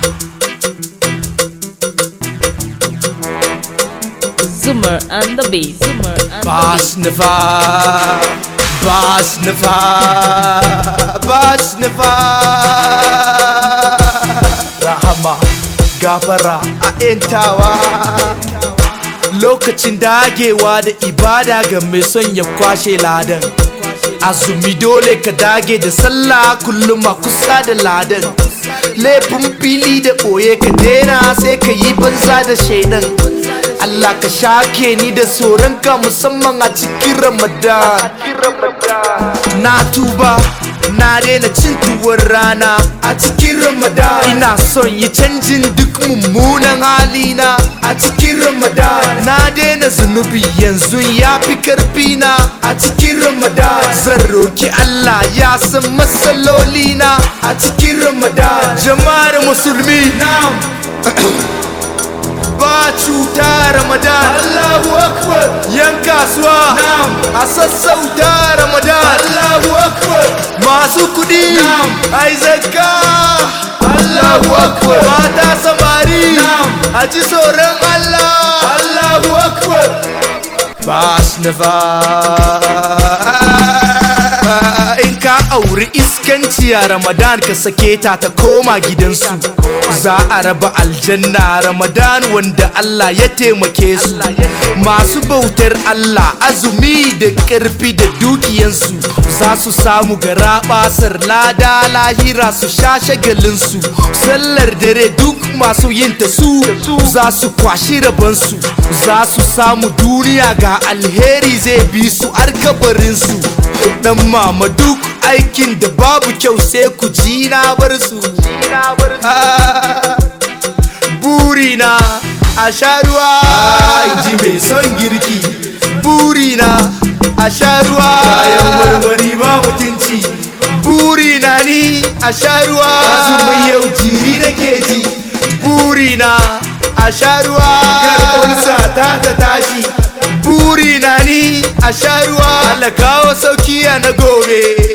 Zoomer and the bass. Basnifa, Basnifa, Basnifa. Rahama, gafara a entawa. Lokacin dagewa da ibada ga mai son ya kwashe ladan. Azumi dole ka dage da sallah kullum a kusa da ladan. Laifin fili da ɓoye ka daina sai ka yi banza da shaidan. Allah ka shake ni da tsoronka musamman a cikin Ramadan. Na tuba na daina cin tuwon rana a cikin Ramadan. Ina son yi canjin duk mummunan halina a cikin Ramadan. Na daina zunubi yanzu ya fi karfina a cikin Ramadan. Zan roki Allah ya san matsalolina a cikin Ramadan. Jama'ar musulmi ba cuta Ramadan. Allahu Akbar. Yan kasuwa a sassauta Ramadan. Allahu Akbar. Masu kudi ai zakka. Allahu Akbar. Mata samari a ji tsoron Allah. Allahu Akbar. Basnifa. In ka auri iskanci a Ramadan ka sake ta ta koma gidansu. Za a raba aljanna Ramadan wanda Allah ya taimake su. Masu bautar Allah azumi da ƙarfi da dukiyansu za su samu garaɓasar lada lahira su sha shagalinsu. Sallar dare duk masu yin ta su za su kwashi rabansu. Za su samu duniya ga alheri zai bi su har kabarinsu. Dan mama duk aikin da babu kyau sai ku ji na bar su. Burina a sha ruwa ji mai son girki. Burina a sha ruwa kayan marmari ba mutunci. Burina ni a sha ruwa azumin yau jiri nake ji. Burina a sha ruwa karɓarsa ta tashi. Burina ni a sha ruwa Allah kawo sauki na gobe.